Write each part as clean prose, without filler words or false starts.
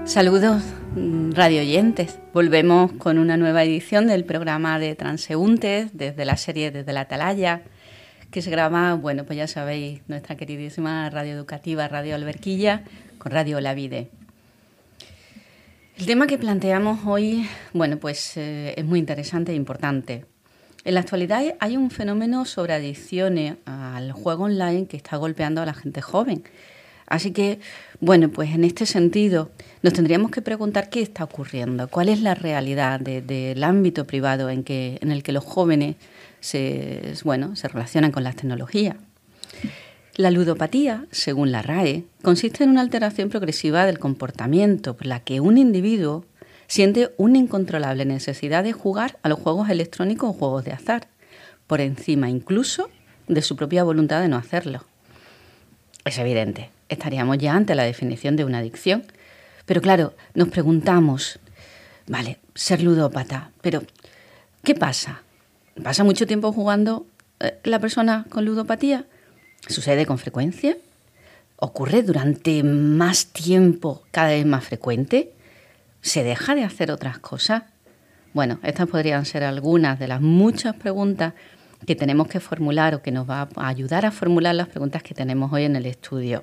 Saludos, radio oyentes. Volvemos con una nueva edición del programa de Transeúntes desde la serie Desde la Atalaya, que se graba, bueno, pues ya sabéis, nuestra queridísima radio educativa, Radio Alberquilla, con Radio Olavide. El tema que planteamos hoy, bueno, pues es muy interesante e importante. En la actualidad hay un fenómeno sobre adicciones al juego online que está golpeando a la gente joven. Así que, bueno, pues en este sentido nos tendríamos que preguntar qué está ocurriendo, cuál es la realidad del ámbito privado en el que los jóvenes se relacionan con las tecnologías. La ludopatía, según la RAE, consiste en una alteración progresiva del comportamiento por la que un individuo siente una incontrolable necesidad de jugar a los juegos electrónicos o juegos de azar, por encima incluso de su propia voluntad de no hacerlo. Es evidente, estaríamos ya ante la definición de una adicción. Pero claro, nos preguntamos, vale, ser ludópata, pero ¿qué pasa? ¿Pasa mucho tiempo jugando la persona con ludopatía? ¿Sucede con frecuencia? ¿Ocurre durante más tiempo, cada vez más frecuente? ¿Se deja de hacer otras cosas? Bueno, estas podrían ser algunas de las muchas preguntas que tenemos que formular o que nos va a ayudar a formular las preguntas que tenemos hoy en el estudio.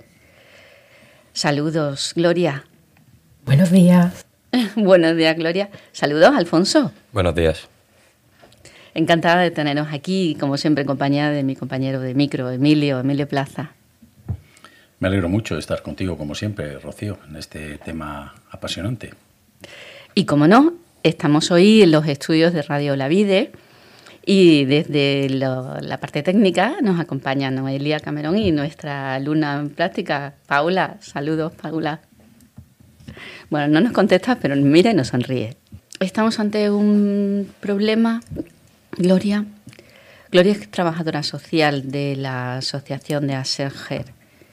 Saludos, Gloria. Buenos días. Buenos días, Gloria. Saludos, Alfonso. Buenos días. Encantada de teneros aquí, como siempre, en compañía de mi compañero de micro, Emilio Plaza. Me alegro mucho de estar contigo, como siempre, Rocío, en este tema apasionante. Y como no, estamos hoy en los estudios de Radio Olavide y desde la parte técnica nos acompaña Noelia Camerón y nuestra alumna en práctica, Paula. Saludos, Paula. Bueno, no nos contesta, pero mira y nos sonríe. Estamos ante un problema. Gloria es trabajadora social de la asociación de Aserger.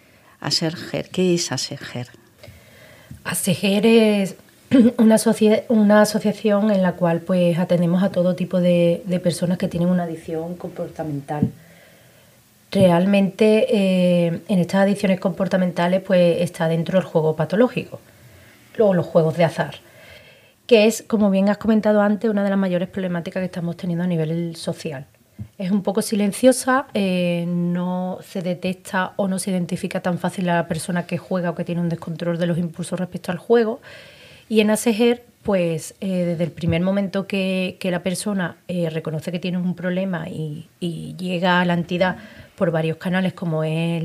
¿Qué es Aserger? Aserger es una asociación en la cual pues atendemos a todo tipo de personas que tienen una adicción comportamental. Realmente en estas adicciones comportamentales pues está dentro el juego patológico o los juegos de azar, que es, como bien has comentado antes, una de las mayores problemáticas que estamos teniendo a nivel social. Es un poco silenciosa, no se detecta o no se identifica tan fácil a la persona que juega o que tiene un descontrol de los impulsos respecto al juego. Y en Aserger, pues desde el primer momento que la persona reconoce que tiene un problema y llega a la entidad por varios canales, como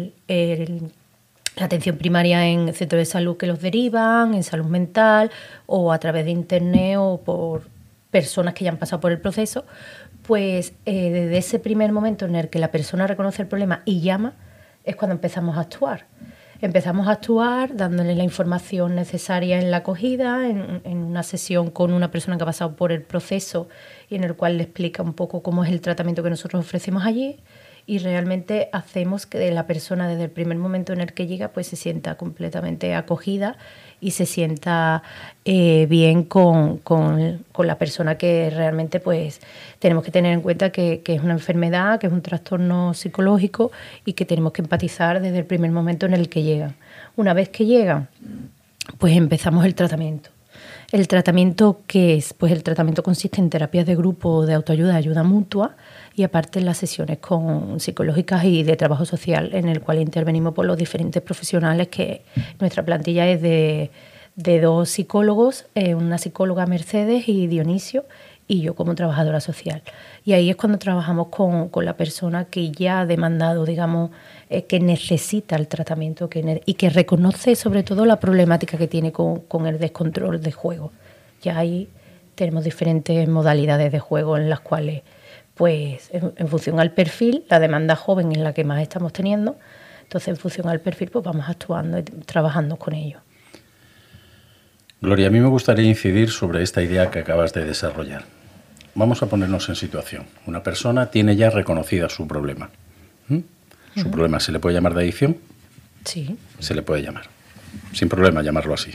la atención primaria en centros de salud que los derivan, en salud mental o a través de internet o por personas que ya han pasado por el proceso, pues desde ese primer momento en el que la persona reconoce el problema y llama, es cuando empezamos a actuar. Empezamos a actuar dándole la información necesaria en la acogida, en una sesión con una persona que ha pasado por el proceso y en el cual le explica un poco cómo es el tratamiento que nosotros ofrecemos allí, y realmente hacemos que la persona desde el primer momento en el que llega pues se sienta completamente acogida y se sienta bien con la persona, que realmente pues tenemos que tener en cuenta que es una enfermedad, que es un trastorno psicológico y que tenemos que empatizar desde el primer momento en el que llegan. Una vez que llegan, pues empezamos el tratamiento. ¿El tratamiento qué es? Pues el tratamiento consiste en terapias de grupo, de autoayuda, ayuda mutua, y aparte en las sesiones psicológicas y de trabajo social, en el cual intervenimos por los diferentes profesionales, que nuestra plantilla es de 2 psicólogos, una psicóloga, Mercedes, y Dionisio, y yo como trabajadora social. Y ahí es cuando trabajamos con la persona que ya ha demandado, digamos, que necesita el tratamiento y que reconoce sobre todo la problemática que tiene con el descontrol de juego. Ya ahí tenemos diferentes modalidades de juego en las cuales, pues en función al perfil, la demanda joven es la que más estamos teniendo, entonces en función al perfil pues vamos actuando y trabajando con ellos. Gloria, a mí me gustaría incidir sobre esta idea que acabas de desarrollar. Vamos a ponernos en situación. Una persona tiene ya reconocida su problema. ¿Su problema se le puede llamar de adicción? Sí. Se le puede llamar. Sin problema llamarlo así.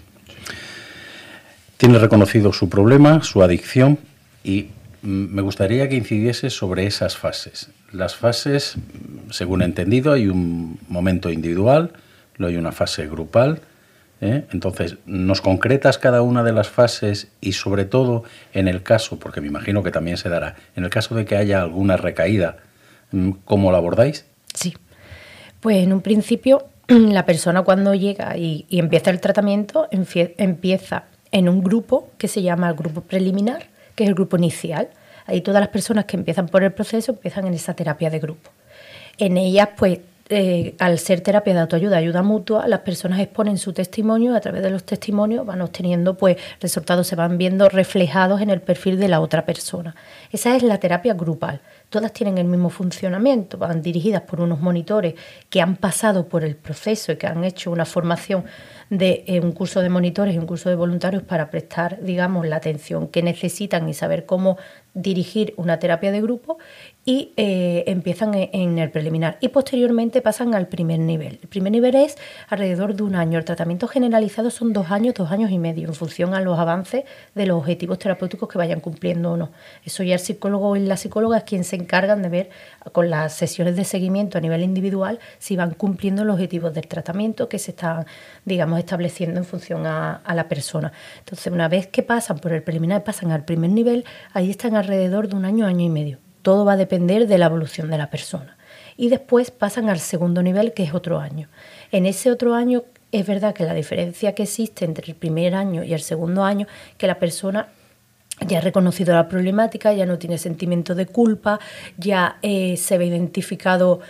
Tiene reconocido su problema, su adicción, y me gustaría que incidiese sobre esas fases. Las fases, según he entendido, hay un momento individual, luego hay una fase grupal Entonces, ¿nos concretas cada una de las fases y sobre todo en el caso, porque me imagino que también se dará, en el caso de que haya alguna recaída, ¿cómo la abordáis? Sí, pues en un principio la persona cuando llega y empieza el tratamiento empieza en un grupo que se llama el grupo preliminar, que es el grupo inicial. Ahí todas las personas que empiezan por el proceso empiezan en esa terapia de grupo. En ellas, pues, al ser terapia de autoayuda, ayuda mutua, las personas exponen su testimonio y a través de los testimonios van obteniendo, pues, resultados, se van viendo reflejados en el perfil de la otra persona. Esa es la terapia grupal. Todas tienen el mismo funcionamiento, van dirigidas por unos monitores que han pasado por el proceso y que han hecho una formación de un curso de monitores y un curso de voluntarios para prestar, digamos, la atención que necesitan y saber cómo dirigir una terapia de grupo, y empiezan en el preliminar y posteriormente pasan al primer nivel. El primer nivel es alrededor de un año. El tratamiento generalizado son 2 años, 2 años y medio, en función a los avances de los objetivos terapéuticos que vayan cumpliendo o no. Eso ya el psicólogo y la psicóloga es quien se encargan de ver con las sesiones de seguimiento a nivel individual si van cumpliendo los objetivos del tratamiento que se están, digamos, estableciendo en función a la persona. Entonces, una vez que pasan por el preliminar, pasan al primer nivel, ahí están alrededor de un año, año y medio. Todo va a depender de la evolución de la persona. Y después pasan al segundo nivel, que es otro año. En ese otro año es verdad que la diferencia que existe entre el primer año y el segundo año, que la persona ya ha reconocido la problemática, ya no tiene sentimiento de culpa, ya se ve identificado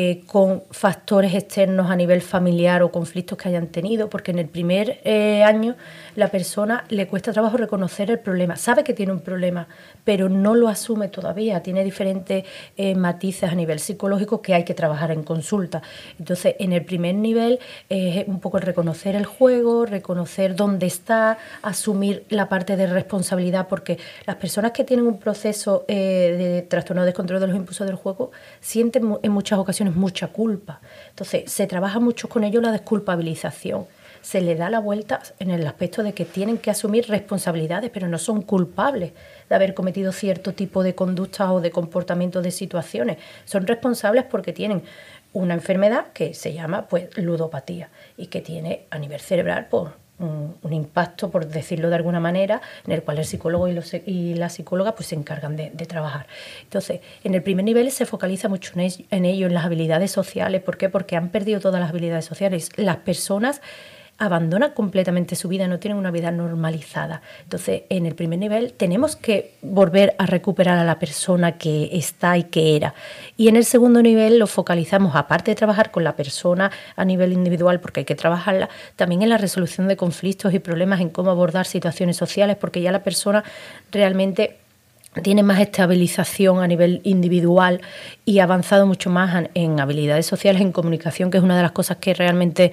con factores externos a nivel familiar o conflictos que hayan tenido, porque en el primer año la persona le cuesta trabajo reconocer el problema. Sabe que tiene un problema, pero no lo asume todavía. Tiene diferentes matices a nivel psicológico que hay que trabajar en consulta. Entonces, en el primer nivel es un poco el reconocer el juego, reconocer dónde está, asumir la parte de responsabilidad, porque las personas que tienen un proceso de trastorno de descontrol de los impulsos del juego sienten en muchas ocasiones mucha culpa. Entonces, se trabaja mucho con ello la desculpabilización. Se le da la vuelta en el aspecto de que tienen que asumir responsabilidades, pero no son culpables de haber cometido cierto tipo de conductas o de comportamientos, de situaciones. Son responsables porque tienen una enfermedad que se llama, pues, ludopatía, y que tiene a nivel cerebral, pues, un impacto, por decirlo de alguna manera, en el cual el psicólogo y la psicóloga, pues, se encargan de trabajar. Entonces, en el primer nivel se focaliza mucho en ello, en las habilidades sociales. ¿Por qué? Porque han perdido todas las habilidades sociales. Las personas abandonan completamente su vida, no tienen una vida normalizada. Entonces, en el primer nivel tenemos que volver a recuperar a la persona que está y que era. Y en el segundo nivel lo focalizamos, aparte de trabajar con la persona a nivel individual, porque hay que trabajarla, también en la resolución de conflictos y problemas, en cómo abordar situaciones sociales, porque ya la persona realmente tiene más estabilización a nivel individual y ha avanzado mucho más en habilidades sociales, en comunicación, que es una de las cosas que realmente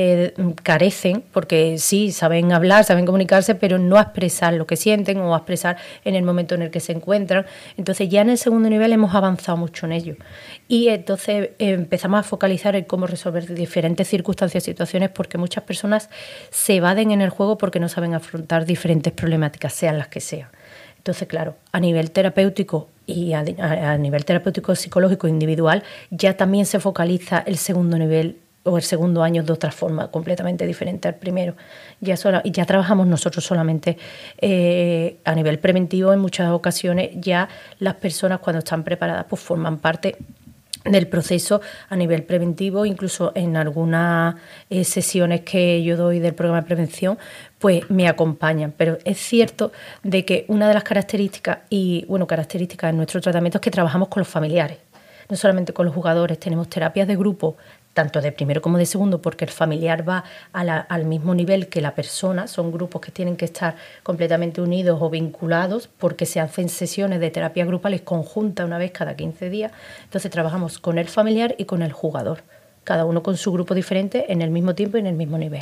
carecen, porque sí, saben hablar, saben comunicarse, pero no a expresar lo que sienten o a expresar en el momento en el que se encuentran. Entonces, ya en el segundo nivel hemos avanzado mucho en ello. Y entonces empezamos a focalizar en cómo resolver diferentes circunstancias y situaciones, porque muchas personas se evaden en el juego porque no saben afrontar diferentes problemáticas, sean las que sean. Entonces, claro, a nivel terapéutico y a nivel terapéutico psicológico individual, ya también se focaliza el segundo nivel o el segundo año de otra forma completamente diferente al primero. Ya trabajamos nosotros solamente a nivel preventivo. En muchas ocasiones ya las personas, cuando están preparadas, pues forman parte del proceso a nivel preventivo. Incluso en algunas sesiones que yo doy del programa de prevención, pues me acompañan. Pero es cierto de que una de las características de nuestro tratamiento es que trabajamos con los familiares, no solamente con los jugadores. Tenemos terapias de grupo, tanto de primero como de segundo, porque el familiar va al mismo nivel que la persona. Son grupos que tienen que estar completamente unidos o vinculados, porque se hacen sesiones de terapia grupales conjuntas una vez cada 15 días. Entonces trabajamos con el familiar y con el jugador, cada uno con su grupo diferente, en el mismo tiempo y en el mismo nivel.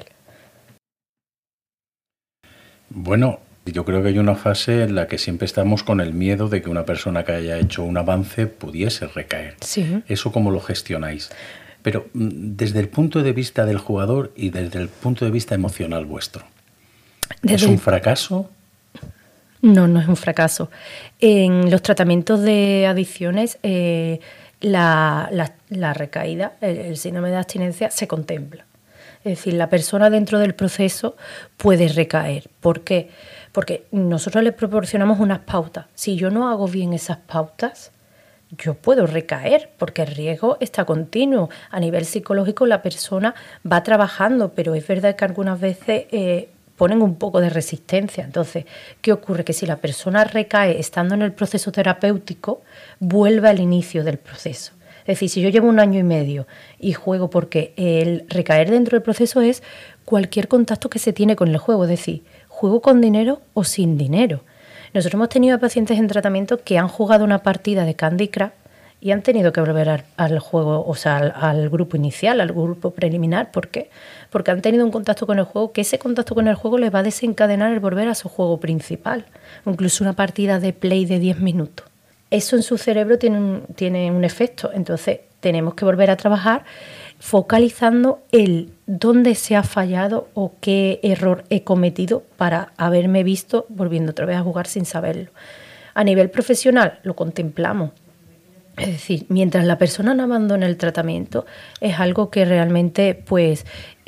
Bueno, yo creo que hay una fase en la que siempre estamos con el miedo de que una persona que haya hecho un avance pudiese recaer. Sí. ¿Eso cómo lo gestionáis? Pero desde el punto de vista del jugador y desde el punto de vista emocional vuestro, ¿es un fracaso? No, no es un fracaso. En los tratamientos de adicciones, la recaída, el síndrome de abstinencia, se contempla. Es decir, la persona dentro del proceso puede recaer. ¿Por qué? Porque nosotros le proporcionamos unas pautas. Si yo no hago bien esas pautas, yo puedo recaer, porque el riesgo está continuo. A nivel psicológico la persona va trabajando, pero es verdad que algunas veces ponen un poco de resistencia. Entonces, ¿qué ocurre? Que si la persona recae estando en el proceso terapéutico, vuelve al inicio del proceso. Es decir, si yo llevo 1 año y medio y juego, porque el recaer dentro del proceso es cualquier contacto que se tiene con el juego, es decir, juego con dinero o sin dinero. Nosotros hemos tenido pacientes en tratamiento que han jugado una partida de Candy Crush y han tenido que volver al juego, o sea, al grupo inicial, al grupo preliminar. ¿Por qué? Porque han tenido un contacto con el juego, que ese contacto con el juego les va a desencadenar el volver a su juego principal, o incluso una partida de play de 10 minutos. Eso en su cerebro tiene un efecto. Entonces tenemos que volver a trabajar focalizando el dónde se ha fallado o qué error he cometido para haberme visto volviendo otra vez a jugar sin saberlo. A nivel profesional lo contemplamos. Es decir, mientras la persona no abandone el tratamiento, es algo que realmente, pues,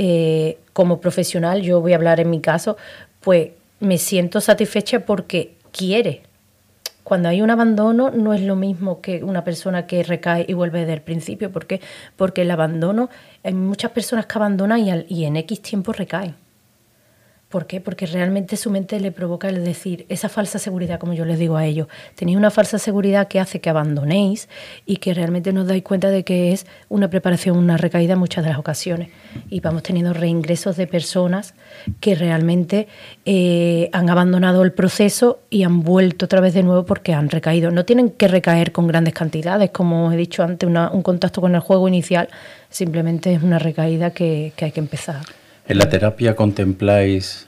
como profesional, yo voy a hablar en mi caso, pues me siento satisfecha porque quiere. Cuando hay un abandono no es lo mismo que una persona que recae y vuelve desde el principio. ¿Por qué? Porque el abandono, hay muchas personas que abandonan y en X tiempo recaen. ¿Por qué? Porque realmente su mente le provoca el decir, esa falsa seguridad, como yo les digo a ellos. Tenéis una falsa seguridad que hace que abandonéis y que realmente no os dais cuenta de que es una preparación, una recaída en muchas de las ocasiones. Y vamos teniendo reingresos de personas que realmente han abandonado el proceso y han vuelto otra vez de nuevo porque han recaído. No tienen que recaer con grandes cantidades, como he dicho antes, un contacto con el juego inicial. Simplemente es una recaída que hay que empezar. ¿En la terapia contempláis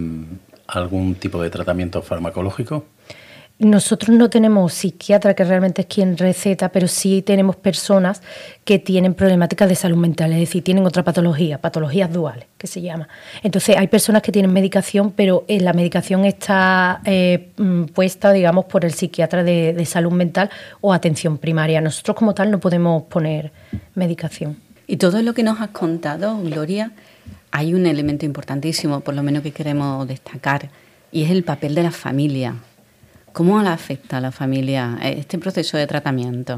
algún tipo de tratamiento farmacológico? Nosotros no tenemos psiquiatra, que realmente es quien receta, pero sí tenemos personas que tienen problemáticas de salud mental, es decir, tienen otra patología, patologías duales, que se llama. Entonces hay personas que tienen medicación, pero la medicación está puesta, digamos, por el psiquiatra de salud mental o atención primaria. Nosotros como tal no podemos poner medicación. Y todo lo que nos has contado, Gloria, hay un elemento importantísimo, por lo menos que queremos destacar, y es el papel de la familia. ¿Cómo le afecta a la familia este proceso de tratamiento?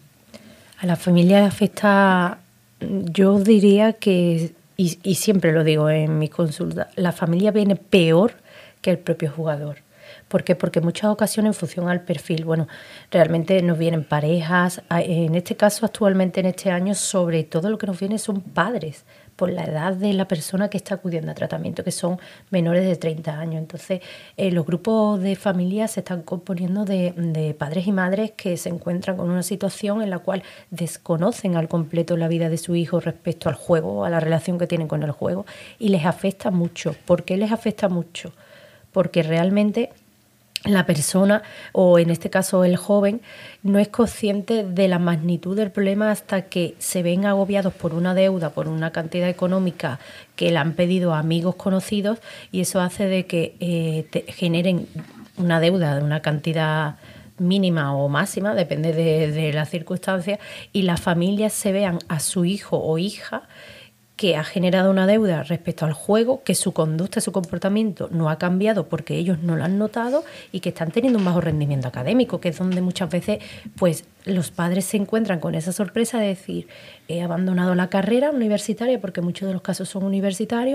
A la familia le afecta, yo diría que, y siempre lo digo en mis consultas, la familia viene peor que el propio jugador. ¿Por qué? Porque en muchas ocasiones, en función al perfil, bueno, realmente nos vienen parejas. En este caso, actualmente en este año, sobre todo lo que nos viene son padres, por la edad de la persona que está acudiendo a tratamiento, que son menores de 30 años. Entonces, los grupos de familias se están componiendo de padres y madres que se encuentran con una situación en la cual desconocen al completo la vida de su hijo respecto al juego, a la relación que tienen con el juego, y les afecta mucho. ¿Por qué les afecta mucho? Porque realmente la persona, o en este caso el joven, no es consciente de la magnitud del problema hasta que se ven agobiados por una deuda, por una cantidad económica que le han pedido a amigos conocidos, y eso hace de que generen una deuda de una cantidad mínima o máxima, depende de las circunstancias, y las familias se vean a su hijo o hija que ha generado una deuda respecto al juego, que su conducta, su comportamiento no ha cambiado porque ellos no lo han notado, y que están teniendo un bajo rendimiento académico, que es donde muchas veces pues los padres se encuentran con esa sorpresa de decir, he abandonado la carrera universitaria, porque muchos de los casos son universitarios,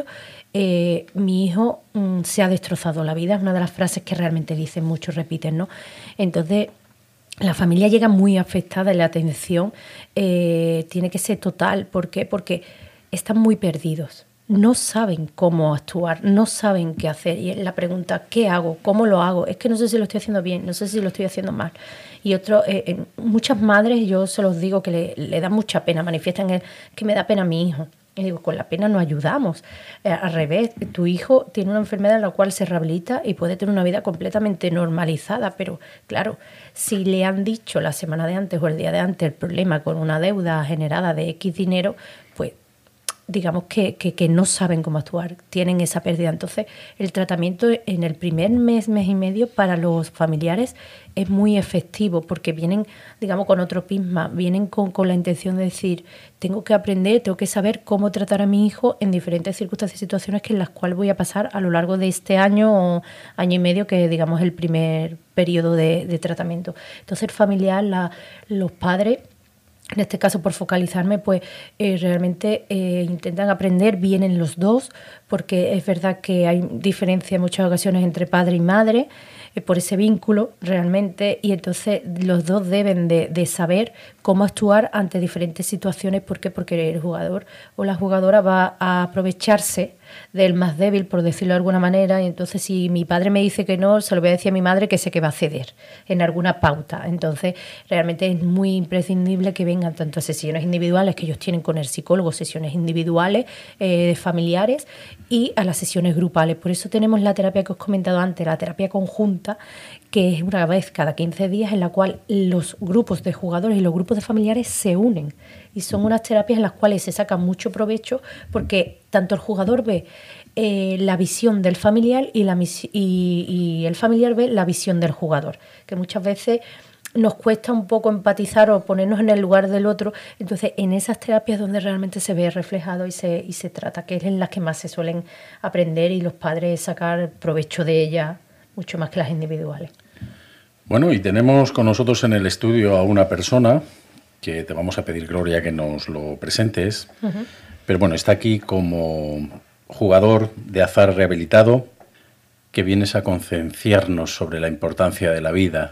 mi hijo se ha destrozado la vida. Es una de las frases que realmente dicen muchos, repiten, ¿no? Entonces, la familia llega muy afectada y la atención tiene que ser total. ¿Por qué? Porque están muy perdidos, no saben cómo actuar, no saben qué hacer. Y la pregunta, ¿qué hago? ¿Cómo lo hago? Es que no sé si lo estoy haciendo bien, no sé si lo estoy haciendo mal. Y muchas madres, yo se los digo, que le da mucha pena, manifiestan que me da pena a mi hijo. Y digo, con la pena no ayudamos. Al revés, tu hijo tiene una enfermedad en la cual se rehabilita y puede tener una vida completamente normalizada, pero claro, si le han dicho la semana de antes o el día de antes el problema con una deuda generada de X dinero, pues digamos que no saben cómo actuar, tienen esa pérdida. Entonces, el tratamiento en el primer mes, mes y medio para los familiares es muy efectivo porque vienen, digamos, con otro prisma, vienen con la intención de decir, tengo que aprender, tengo que saber cómo tratar a mi hijo en diferentes circunstancias y situaciones que en las cuales voy a pasar a lo largo de este año o año y medio, que digamos el primer periodo de tratamiento. Entonces, el familiar, los padres, en este caso, por focalizarme, pues realmente intentan aprender, vienen los dos, porque es verdad que hay diferencia en muchas ocasiones entre padre y madre, por ese vínculo realmente, y entonces los dos deben de saber cómo actuar ante diferentes situaciones. ¿Por qué? Porque el jugador o la jugadora va a aprovecharse del más débil, por decirlo de alguna manera, y entonces si mi padre me dice que no, se lo voy a decir a mi madre, que sé que va a ceder en alguna pauta. Entonces realmente es muy imprescindible que vengan tanto a sesiones individuales que ellos tienen con el psicólogo, sesiones individuales familiares, y a las sesiones grupales. Por eso tenemos la terapia que os he comentado antes, la terapia conjunta, que es una vez cada 15 días, en la cual los grupos de jugadores y los grupos de familiares se unen. Y son unas terapias en las cuales se saca mucho provecho, porque tanto el jugador ve la visión del familiar y el familiar ve la visión del jugador, que muchas veces nos cuesta un poco empatizar o ponernos en el lugar del otro. Entonces, en esas terapias donde realmente se ve reflejado y se trata, que es en las que más se suelen aprender y los padres sacar provecho de ellas, mucho más que las individuales. Bueno, y tenemos con nosotros en el estudio a una persona que te vamos a pedir, Gloria, que nos lo presentes. Uh-huh. Pero bueno, está aquí como jugador de azar rehabilitado, que vienes a concienciarnos sobre la importancia de la vida.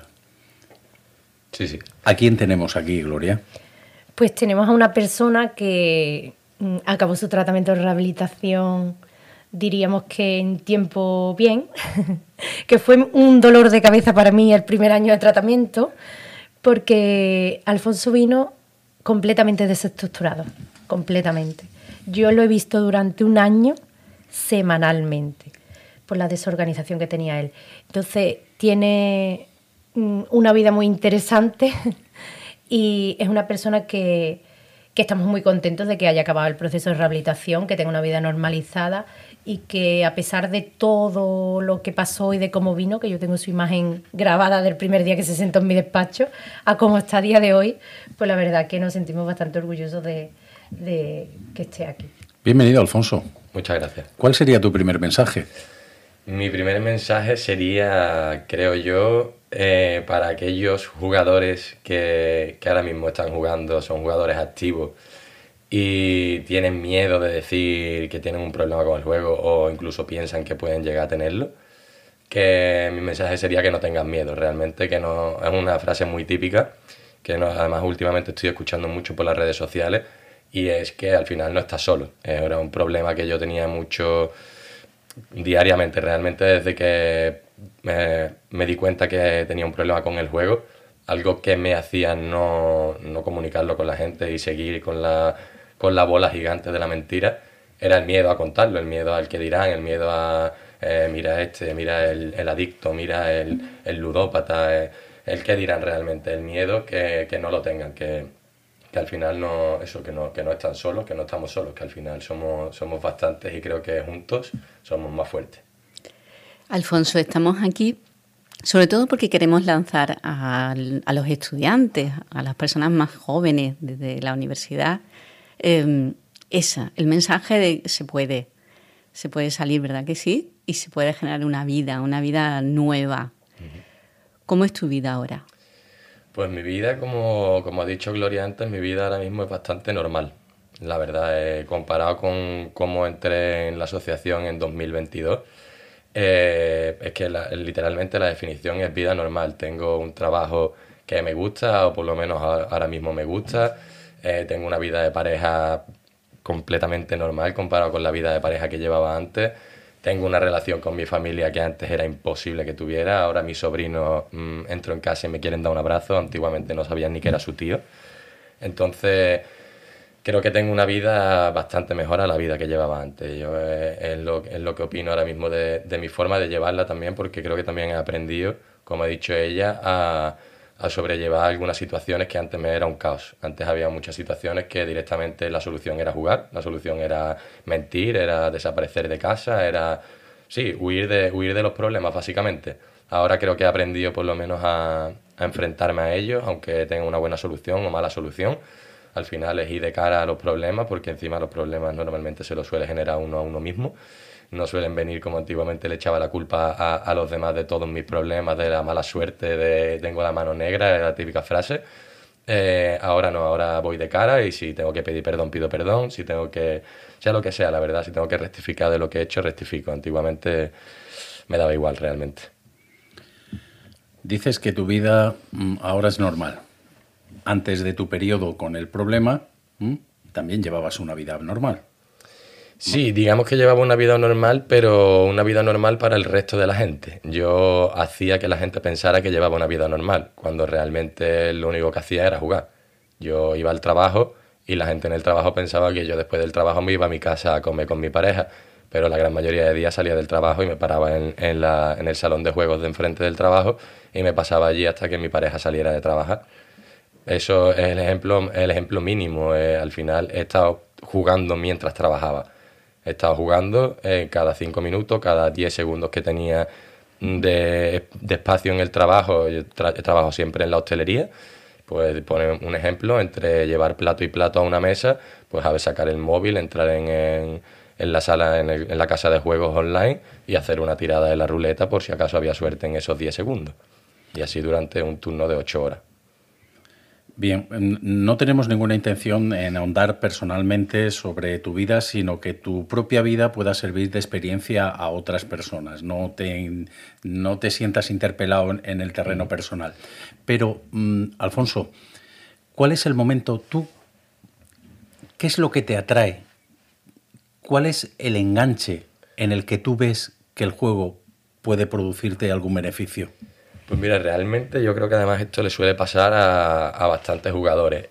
Sí, sí. ¿A quién tenemos aquí, Gloria? Pues tenemos a una persona que acabó su tratamiento de rehabilitación, diríamos que en tiempo bien, que fue un dolor de cabeza para mí el primer año de tratamiento, porque Alfonso vino completamente desestructurado, completamente. Yo lo he visto durante un año semanalmente, por la desorganización que tenía él. Entonces, tiene una vida muy interesante y es una persona que estamos muy contentos de que haya acabado el proceso de rehabilitación, que tenga una vida normalizada y que, a pesar de todo lo que pasó y de cómo vino, que yo tengo su imagen grabada del primer día que se sentó en mi despacho a cómo está a día de hoy, pues la verdad que nos sentimos bastante orgullosos de que esté aquí. Bienvenido, Alfonso. Muchas gracias. ¿Cuál sería tu primer mensaje? Mi primer mensaje sería, creo yo, para aquellos jugadores que ahora mismo están jugando, son jugadores activos y tienen miedo de decir que tienen un problema con el juego o incluso piensan que pueden llegar a tenerlo, que mi mensaje sería que no tengan miedo, realmente, que no es una frase muy típica, que no, además últimamente estoy escuchando mucho por las redes sociales, y es que al final no estás solo. Era un problema que yo tenía mucho diariamente, realmente desde que me di cuenta que tenía un problema con el juego, algo que me hacía no comunicarlo con la gente y seguir con la bola gigante de la mentira, era el miedo a contarlo, el miedo al que dirán, el miedo a mira mira el adicto, mira el ludópata, el que dirán realmente, el miedo que no lo tengan, que al final no están solos, que no estamos solos, que al final somos bastantes y creo que juntos somos más fuertes. Alfonso, estamos aquí sobre todo porque queremos lanzar a los estudiantes, a las personas más jóvenes desde la universidad, el mensaje de se puede salir, ¿verdad que sí? Y se puede generar una vida nueva. Uh-huh. ¿Cómo es tu vida ahora? Pues mi vida, como ha dicho Gloria antes, mi vida ahora mismo es bastante normal. La verdad, comparado con cómo entré en la asociación en 2022, es que literalmente la definición es vida normal. Tengo un trabajo que me gusta, o por lo menos ahora mismo me gusta. Tengo una vida de pareja completamente normal comparado con la vida de pareja que llevaba antes. Tengo una relación con mi familia que antes era imposible que tuviera. Ahora mis sobrinos entro en casa y me quieren dar un abrazo. Antiguamente no sabían ni que era su tío. Entonces, creo que tengo una vida bastante mejor a la vida que llevaba antes. Yo es lo que opino ahora mismo de mi forma de llevarla también, porque creo que también he aprendido, como ha dicho ella, a sobrellevar algunas situaciones que antes me era un caos. Antes había muchas situaciones que directamente la solución era jugar, la solución era mentir, era desaparecer de casa, era, sí, huir de los problemas básicamente. Ahora creo que he aprendido por lo menos a enfrentarme a ellos, aunque tenga una buena solución o mala solución. Al final es ir de cara a los problemas, porque encima los problemas normalmente se los suele generar uno a uno mismo. No suelen venir como antiguamente le echaba la culpa a los demás de todos mis problemas, de la mala suerte, de tengo la mano negra, la típica frase. Ahora no, ahora voy de cara y si tengo que pedir perdón, pido perdón. Si tengo que, sea lo que sea, la verdad, si tengo que rectificar de lo que he hecho, rectifico. Antiguamente me daba igual realmente. Dices que tu vida ahora es normal. Antes de tu periodo con el problema, también llevabas una vida normal. Sí, digamos que llevaba una vida normal, pero una vida normal para el resto de la gente. Yo hacía que la gente pensara que llevaba una vida normal, cuando realmente lo único que hacía era jugar. Yo iba al trabajo y la gente en el trabajo pensaba que yo después del trabajo me iba a mi casa a comer con mi pareja, pero la gran mayoría de días salía del trabajo y me paraba en el salón de juegos de enfrente del trabajo y me pasaba allí hasta que mi pareja saliera de trabajar. Eso es el ejemplo mínimo. Al final he estado jugando mientras trabajaba. He estado jugando cada 5 minutos, cada 10 segundos que tenía de espacio en el trabajo. Yo trabajo siempre en la hostelería. Pues poner un ejemplo, entre llevar plato y plato a una mesa, pues a ver, sacar el móvil, entrar en la sala, en la casa de juegos online y hacer una tirada de la ruleta por si acaso había suerte en esos 10 segundos. Y así durante un turno de 8 horas. Bien, no tenemos ninguna intención en ahondar personalmente sobre tu vida, sino que tu propia vida pueda servir de experiencia a otras personas. No te sientas interpelado en el terreno personal. Pero, Alfonso, ¿cuál es el momento qué es lo que te atrae? ¿Cuál es el enganche en el que tú ves que el juego puede producirte algún beneficio? Pues mira, realmente yo creo que además esto le suele pasar a bastantes jugadores.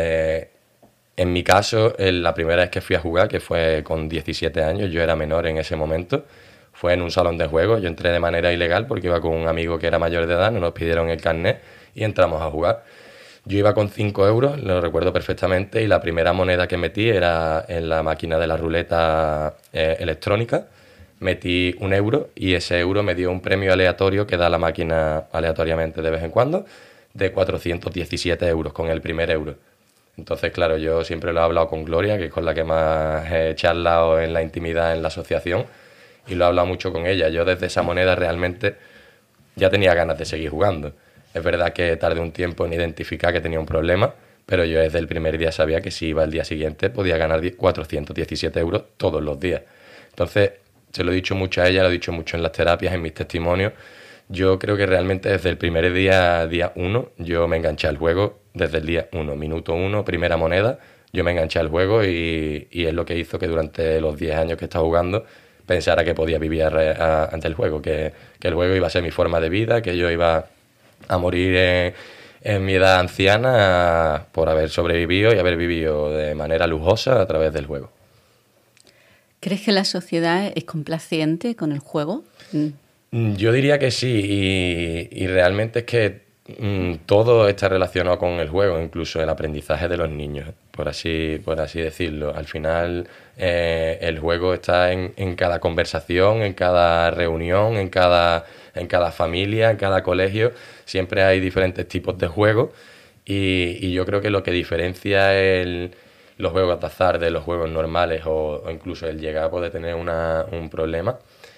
En mi caso, la primera vez que fui a jugar, que fue con 17 años, yo era menor en ese momento, fue en un salón de juegos. Yo entré de manera ilegal porque iba con un amigo que era mayor de edad, no nos pidieron el carnet y entramos a jugar. Yo iba con 5 euros, lo recuerdo perfectamente, y la primera moneda que metí era en la máquina de la ruleta electrónica. Metí 1 euro y ese euro me dio un premio aleatorio que da la máquina aleatoriamente de vez en cuando de 417 euros con el primer euro. Entonces, claro, yo siempre lo he hablado con Gloria, que es con la que más he charlado en la intimidad en la asociación, y lo he hablado mucho con ella. Yo desde esa moneda realmente ya tenía ganas de seguir jugando. Es verdad que tardé un tiempo en identificar que tenía un problema, pero yo desde el primer día sabía que si iba el día siguiente podía ganar 417 euros todos los días. Entonces, se lo he dicho mucho a ella, lo he dicho mucho en las terapias, en mis testimonios. Yo creo que realmente desde el primer día 1, yo me enganché al juego. Desde el día 1, minuto 1, primera moneda, yo me enganché al juego y es lo que hizo que durante los 10 años que he estado jugando pensara que podía vivir ante el juego, que el juego iba a ser mi forma de vida, que yo iba a morir en mi edad anciana por haber sobrevivido y haber vivido de manera lujosa a través del juego. ¿Crees que la sociedad es complaciente con el juego? Yo diría que sí, y realmente es que todo está relacionado con el juego, incluso el aprendizaje de los niños, por así decirlo. Al final el juego está en cada conversación, en cada reunión, en cada familia, en cada colegio. Siempre hay diferentes tipos de juegos y yo creo que lo que diferencia los juegos de azar de los juegos normales o incluso el llegar a poder tener un problema,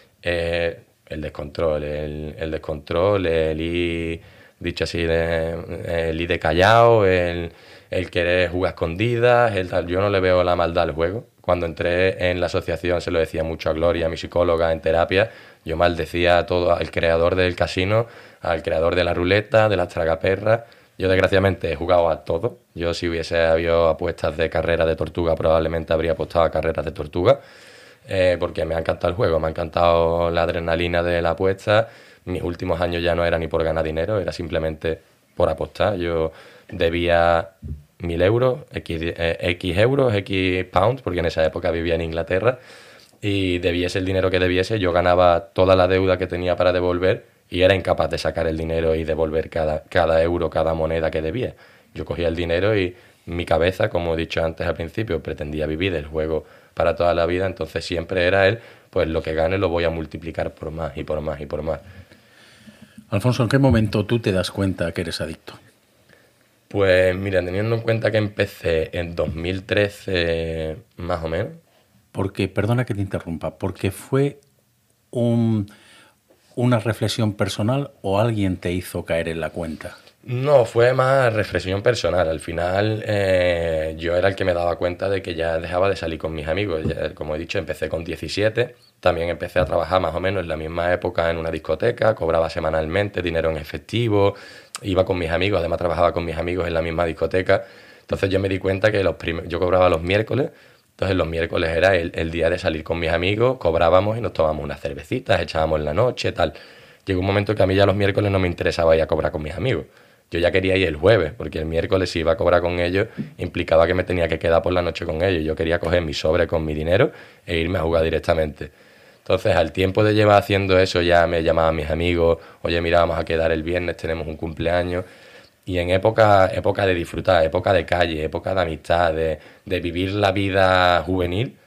el descontrol, el ir, dicho así, el ir de callao, el querer jugar escondidas, el tal. Yo no le veo la maldad al juego. Cuando entré en la asociación se lo decía mucho a Gloria, a mi psicóloga en terapia, yo maldecía a todo, al creador del casino, al creador de la ruleta, de las tragaperras. Yo desgraciadamente he jugado a todo. Yo si hubiese habido apuestas de carreras de tortuga probablemente habría apostado a carreras de tortuga porque me ha encantado el juego, me ha encantado la adrenalina de la apuesta. Mis últimos años ya no era ni por ganar dinero, era simplemente por apostar. Yo debía 1.000 euros, X euros, X pounds, porque en esa época vivía en Inglaterra y debiese el dinero que debiese, yo ganaba toda la deuda que tenía para devolver y era incapaz de sacar el dinero y devolver cada euro, cada moneda que debía. Yo cogía el dinero y mi cabeza, como he dicho antes al principio, pretendía vivir el juego para toda la vida, entonces siempre era él, pues lo que gane lo voy a multiplicar por más y por más y por más. Alfonso, ¿en qué momento tú te das cuenta que eres adicto? Pues mira, teniendo en cuenta que empecé en 2013 más o menos. Porque, perdona que te interrumpa, porque fue una reflexión personal o alguien te hizo caer en la cuenta. No, fue más reflexión personal. Al final yo era el que me daba cuenta de que ya dejaba de salir con mis amigos. Ya, como he dicho, empecé con 17, también empecé a trabajar más o menos en la misma época en una discoteca, cobraba semanalmente dinero en efectivo, iba con mis amigos, además trabajaba con mis amigos en la misma discoteca. Entonces yo me di cuenta que yo cobraba los miércoles, entonces los miércoles era el día de salir con mis amigos, cobrábamos y nos tomábamos unas cervecitas, echábamos la noche, tal. Llegó un momento que a mí ya los miércoles no me interesaba ir a cobrar con mis amigos. Yo ya quería ir el jueves, porque el miércoles si iba a cobrar con ellos implicaba que me tenía que quedar por la noche con ellos. Yo quería coger mi sobre con mi dinero e irme a jugar directamente. Entonces, al tiempo de llevar haciendo eso, ya me llamaban mis amigos, oye, mira, vamos a quedar el viernes, tenemos un cumpleaños. Y en época de disfrutar, época de calle, época de amistad, de vivir la vida juvenil,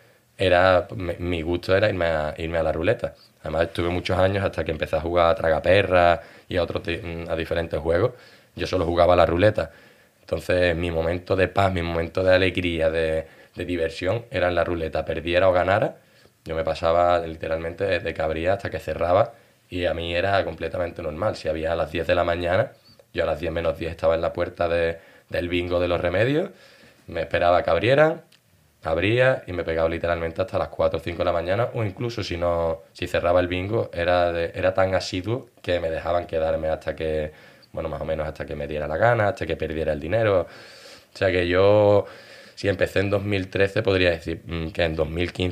mi gusto era irme a la ruleta. Además, estuve muchos años hasta que empecé a jugar a tragaperras y a diferentes juegos. Yo solo jugaba a la ruleta. Entonces, mi momento de paz, mi momento de alegría, de diversión, era en la ruleta. Perdiera o ganara, yo me pasaba literalmente desde que abría hasta que cerraba y a mí era completamente normal. Si había a las 10 de la mañana, yo a las 10 menos 10 estaba en la puerta del bingo de los remedios, me esperaba que abrieran, abría y me pegaba literalmente hasta las 4 o 5 de la mañana, o incluso si cerraba el bingo, era tan asiduo que me dejaban quedarme hasta que, bueno, más o menos hasta que me diera la gana, hasta que perdiera el dinero. O sea que yo, si empecé en 2013, podría decir que en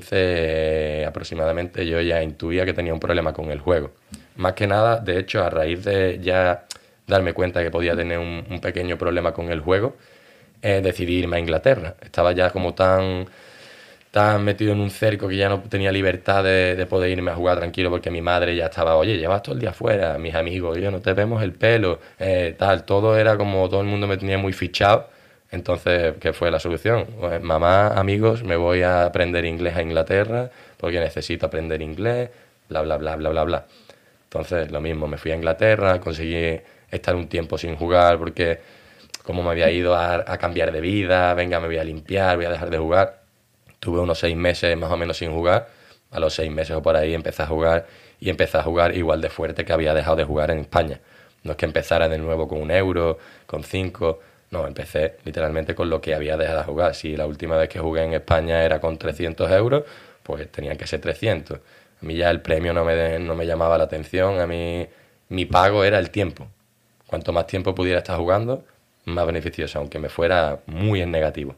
2015 aproximadamente yo ya intuía que tenía un problema con el juego. Más que nada, de hecho, a raíz de ya darme cuenta que podía tener un pequeño problema con el juego, decidí irme a Inglaterra. Estaba ya como tan metido en un cerco que ya no tenía libertad de poder irme a jugar tranquilo porque mi madre ya estaba, oye, llevas todo el día afuera, mis amigos, yo no te vemos el pelo, tal, todo era como, todo el mundo me tenía muy fichado. Entonces, ¿qué fue la solución? Pues, mamá, amigos, me voy a aprender inglés a Inglaterra porque necesito aprender inglés, bla, bla, bla, bla, bla, bla. Entonces, lo mismo, me fui a Inglaterra, conseguí estar un tiempo sin jugar porque como me había ido a cambiar de vida, venga, me voy a limpiar, voy a dejar de jugar. Tuve unos 6 meses más o menos sin jugar. A los 6 meses o por ahí empecé a jugar y empecé a jugar igual de fuerte que había dejado de jugar en España. No es que empezara de nuevo con 1 euro, con 5, no, empecé literalmente con lo que había dejado de jugar. Si la última vez que jugué en España era con 300 euros, pues tenían que ser 300. A mí ya el premio no me llamaba la atención, a mí mi pago era el tiempo. Cuanto más tiempo pudiera estar jugando, más beneficioso, aunque me fuera muy en negativo.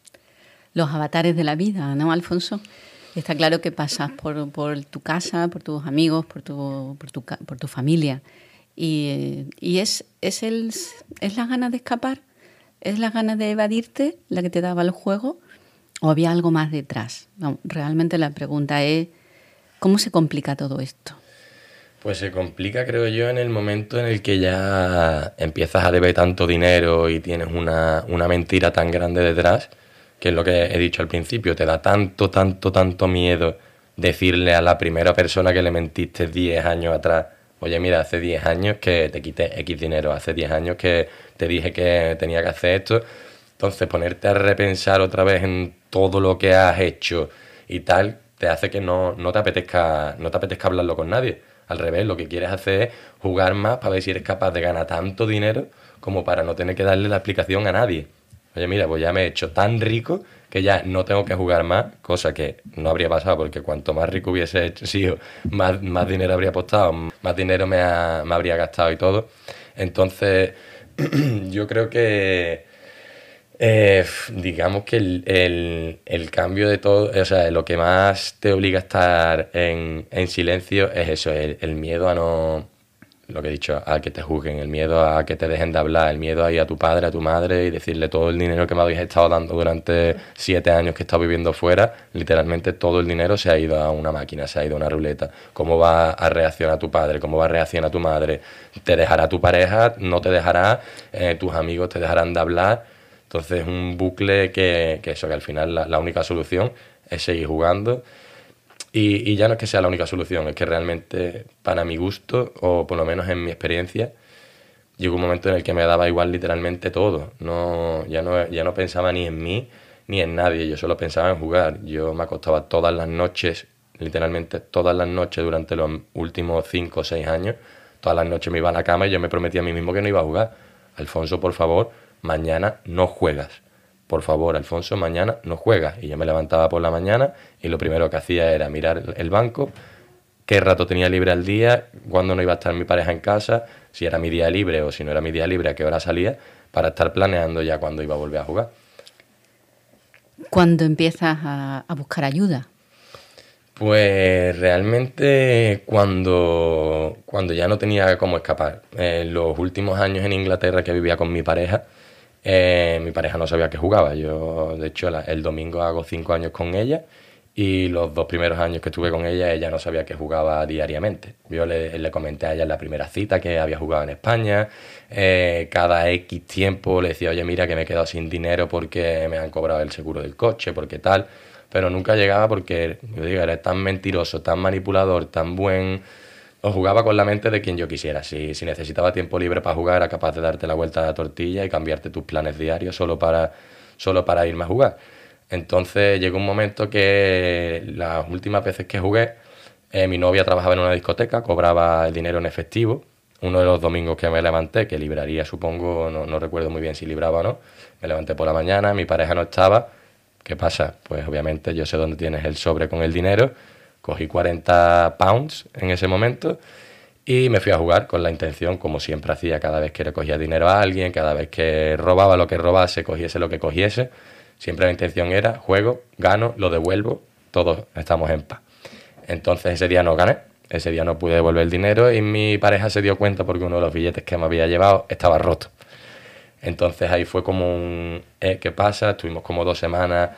Los avatares de la vida, ¿no, Alfonso? Está claro que pasas por tu casa, por tus amigos, por tu familia. Y es la ganas de escapar, es la ganas de evadirte la que te daba el juego, o había algo más detrás. No, realmente la pregunta es, ¿cómo se complica todo esto? Pues se complica, creo yo, en el momento en el que ya empiezas a deber tanto dinero y tienes una mentira tan grande detrás, que es lo que he dicho al principio, te da tanto miedo decirle a la primera persona que le mentiste 10 años atrás, oye, mira, hace 10 años que te quité X dinero, hace 10 años que te dije que tenía que hacer esto. Entonces, ponerte a repensar otra vez en todo lo que has hecho y tal, te hace que no te apetezca hablarlo con nadie. Al revés, lo que quieres hacer es jugar más para ver si eres capaz de ganar tanto dinero como para no tener que darle la explicación a nadie. Oye, mira, pues ya me he hecho tan rico que ya no tengo que jugar más, cosa que no habría pasado porque cuanto más rico hubiese sido, más dinero habría apostado, más dinero me habría gastado y todo. Entonces, yo creo que digamos que el cambio de todo, o sea, lo que más te obliga a estar en silencio es eso, el miedo a no lo que he dicho, a que te juzguen, el miedo a que te dejen de hablar, el miedo a ir a tu padre, a tu madre y decirle todo el dinero que me habéis estado dando durante 7 años que he estado viviendo fuera, literalmente todo el dinero se ha ido a una máquina, se ha ido a una ruleta. ¿Cómo va a reaccionar tu padre? ¿Cómo va a reaccionar tu madre? ¿Te dejará tu pareja? ¿No te dejará? ¿Tus amigos te dejarán de hablar? Entonces es un bucle que eso, que al final la única solución es seguir jugando. Y ya no es que sea la única solución, es que realmente, para mi gusto, o por lo menos en mi experiencia, llegó un momento en el que me daba igual literalmente todo. Ya no pensaba ni en mí ni en nadie, yo solo pensaba en jugar. Yo me acostaba todas las noches, literalmente todas las noches durante los últimos 5 o 6 años. Todas las noches me iba a la cama y yo me prometía a mí mismo que no iba a jugar. Alfonso, por favor, mañana no juegas. Por favor, Alfonso, mañana no juegas. Y yo me levantaba por la mañana y lo primero que hacía era mirar el banco, qué rato tenía libre al día, cuándo no iba a estar mi pareja en casa, si era mi día libre o si no era mi día libre, a qué hora salía, para estar planeando ya cuándo iba a volver a jugar. ¿Cuándo empiezas a buscar ayuda? Pues realmente cuando ya no tenía cómo escapar. En los últimos años en Inglaterra que vivía con mi pareja no sabía que jugaba. Yo, de hecho, el domingo hago 5 años con ella y los 2 primeros años que estuve con ella no sabía que jugaba diariamente. Yo le comenté a ella en la primera cita que había jugado en España. Cada X tiempo le decía, oye, mira que me he quedado sin dinero porque me han cobrado el seguro del coche, porque tal. Pero nunca llegaba porque, yo digo, eres tan mentiroso, tan manipulador, tan buen... O jugaba con la mente de quien yo quisiera. Si necesitaba tiempo libre para jugar, era capaz de darte la vuelta a la tortilla y cambiarte tus planes diarios solo para irme a jugar. Entonces llegó un momento que las últimas veces que jugué, mi novia trabajaba en una discoteca, cobraba el dinero en efectivo. Uno de los domingos que me levanté, que libraría supongo, no recuerdo muy bien si libraba o no, me levanté por la mañana, mi pareja no estaba. ¿Qué pasa? Pues obviamente yo sé dónde tienes el sobre con el dinero. Cogí 40 pounds en ese momento y me fui a jugar con la intención, como siempre hacía cada vez que recogía dinero a alguien, cada vez que robaba lo que robase, cogiese lo que cogiese. Siempre la intención era, juego, gano, lo devuelvo, todos estamos en paz. Entonces ese día no gané, ese día no pude devolver el dinero y mi pareja se dio cuenta porque uno de los billetes que me había llevado estaba roto. Entonces ahí fue como un ¿qué pasa? Estuvimos como 2 semanas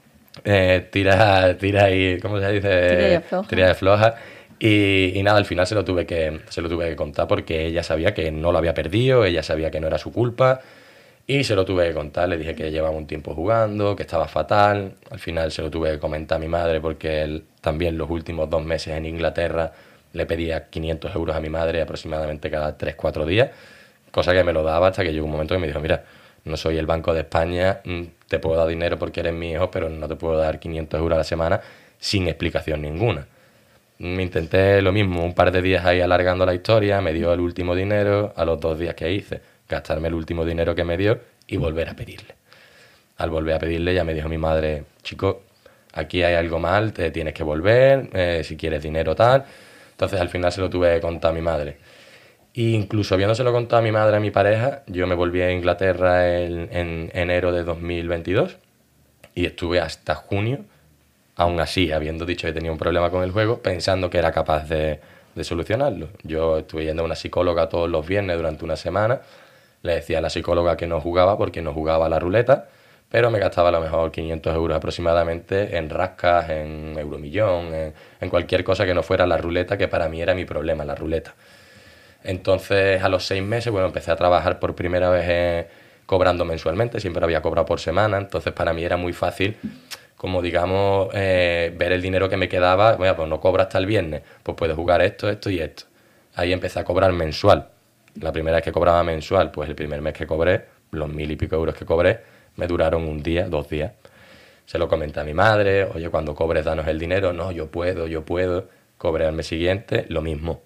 tira y ¿cómo se dice? Tira de floja. Y nada, al final se lo tuve que contar porque ella sabía que no lo había perdido, ella sabía que no era su culpa y se lo tuve que contar. Le dije que llevaba un tiempo jugando, que estaba fatal. Al final se lo tuve que comentar a mi madre porque él también los últimos 2 meses en Inglaterra le pedía 500 euros a mi madre aproximadamente cada 3-4 días, cosa que me lo daba hasta que llegó un momento que me dijo, mira, no soy el Banco de España, te puedo dar dinero porque eres mi hijo, pero no te puedo dar 500 euros a la semana sin explicación ninguna. Me intenté lo mismo, un par de días ahí alargando la historia, me dio el último dinero, a los 2 días que hice, gastarme el último dinero que me dio y volver a pedirle. Al volver a pedirle ya me dijo mi madre, chico, aquí hay algo mal, te tienes que volver, si quieres dinero tal. Entonces al final se lo tuve que contar a mi madre. E incluso habiéndoselo contado a mi madre, a mi pareja, yo me volví a Inglaterra en enero de 2022 y estuve hasta junio, aún así, habiendo dicho que tenía un problema con el juego, pensando que era capaz de solucionarlo. Yo estuve yendo a una psicóloga todos los viernes durante una semana, le decía a la psicóloga que no jugaba porque no jugaba a la ruleta, pero me gastaba a lo mejor 500 euros aproximadamente en rascas, en euromillón, en cualquier cosa que no fuera la ruleta, que para mí era mi problema, la ruleta. Entonces a los 6 meses, bueno, empecé a trabajar por primera vez cobrando mensualmente, siempre había cobrado por semana, entonces para mí era muy fácil, como digamos, ver el dinero que me quedaba, bueno, pues no cobro hasta el viernes, pues puedes jugar esto, esto y esto. Ahí empecé a cobrar mensual. La primera vez que cobraba mensual, pues el primer mes que cobré, los 1000 y pico euros que cobré, me duraron 1 día, 2 días. Se lo comenté a mi madre, oye, cuando cobres danos el dinero, no, yo puedo. Cobré al mes siguiente, lo mismo.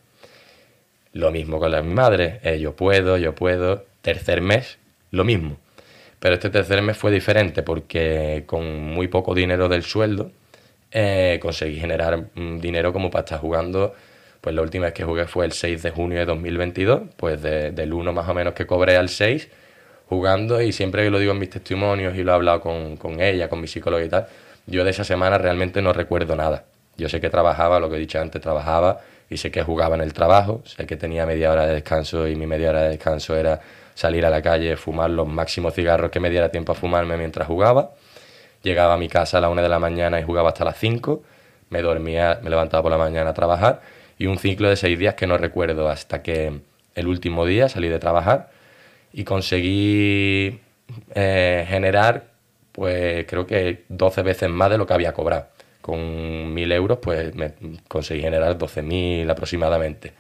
Lo mismo con mi madre, yo puedo. Tercer mes, lo mismo. Pero este tercer mes fue diferente porque con muy poco dinero del sueldo conseguí generar dinero como para estar jugando. Pues la última vez que jugué fue el 6 de junio de 2022, pues del 1 más o menos que cobré al 6, jugando, y siempre que lo digo en mis testimonios y lo he hablado con ella, con mi psicóloga y tal, yo de esa semana realmente no recuerdo nada. Yo sé que trabajaba, lo que he dicho antes, trabajaba, y sé que jugaba en el trabajo, sé que tenía media hora de descanso y mi media hora de descanso era salir a la calle, fumar los máximos cigarros que me diera tiempo a fumarme mientras jugaba. Llegaba a mi casa a la 1 de la mañana y jugaba hasta las 5, me dormía, me levantaba por la mañana a trabajar, y un ciclo de 6 días que no recuerdo hasta que el último día salí de trabajar y conseguí generar, pues creo que 12 veces más de lo que había cobrado. Con 1.000 euros, pues me conseguí generar 12.000 aproximadamente.